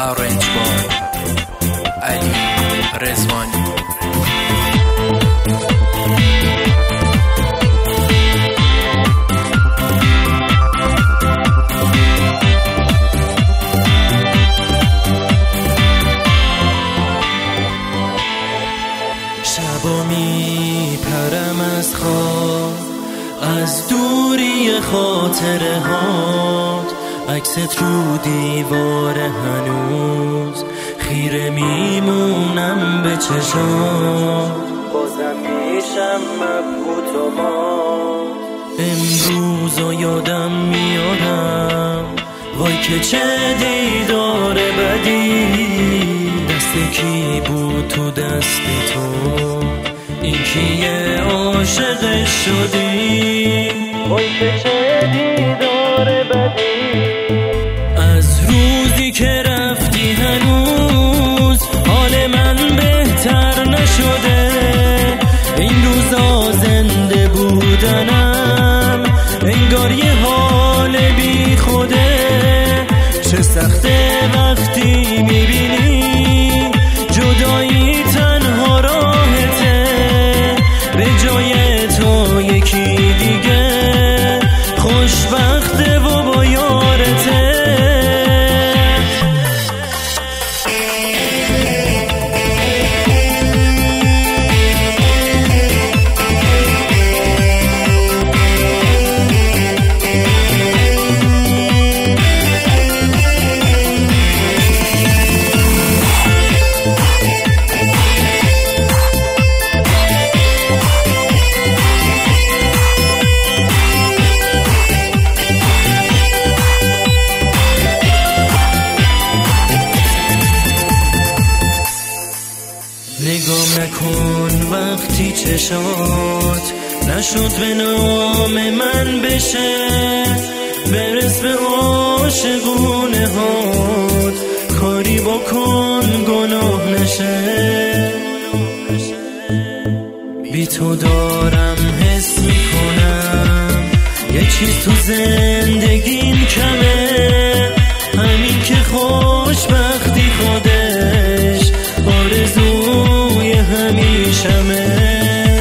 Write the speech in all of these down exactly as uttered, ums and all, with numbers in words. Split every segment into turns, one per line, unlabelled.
Arrange by Ali Rezvani.
شبا می پرم از خواب، از دوری خاطره هات، عکست رو دیوار هنوز خیره میمونم به چشات، بازم میشم مبهوت و مات. امروز یادم میارم وای که چه دیدار بدی، دست کی بود تو دست تو، این کیه عاشقش شدی، وای که چه دیدار بدی. از روزی که رفتی هنوز حال من بهتر نشده، این روزا زنده بودنم انگار یه حال بی خوده. چه سخته وقتی میبینی جدایی تنها راهته، به جای تو یکی دیگه خوشبخته و با یارته. نگام نکن وقتی چشات نشد به نام من بشه، برس به عاشقونه هات، کاری بکن گناه نشه. بی تو دارم حس میکنم یه چیز تو زندگیم کمه، همین که خوشبختی خودش آرزوی همیشمه.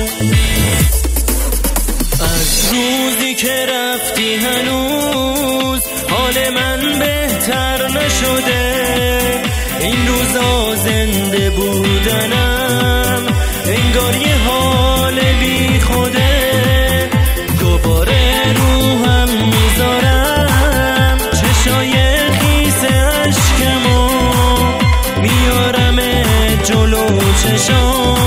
از روزی که رفتی هنوز حال من بهتر نشده، این روزا زنده بودنم انگار یه حال بی خوده. دوباره روحم میذارم چشای خیس عشقمو، میارم جلو چشام